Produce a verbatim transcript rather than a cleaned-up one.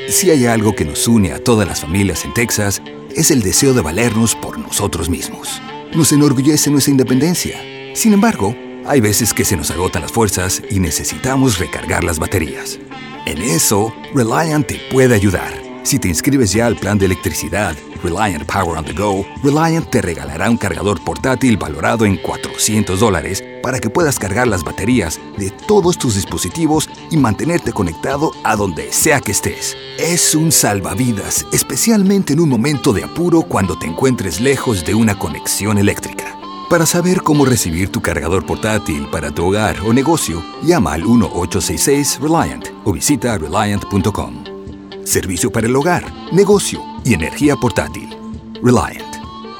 Si hay algo que nos une a todas las familias en Texas, es el deseo de valernos por nosotros mismos. Nos enorgullece nuestra independencia. Sin embargo, hay veces que se nos agotan las fuerzas y necesitamos recargar las baterías. En eso, Reliant te puede ayudar. Si te inscribes ya al plan de electricidad Reliant Power on the Go, Reliant te regalará un cargador portátil valorado en cuatrocientos dólares para que puedas cargar las baterías de todos tus dispositivos y mantenerte conectado a donde sea que estés. Es un salvavidas, especialmente en un momento de apuro cuando te encuentres lejos de una conexión eléctrica. Para saber cómo recibir tu cargador portátil para tu hogar o negocio, llama al uno ocho seis seis Reliant o visita reliant punto com. Servicio para el hogar, negocio y energía portátil. Reliant.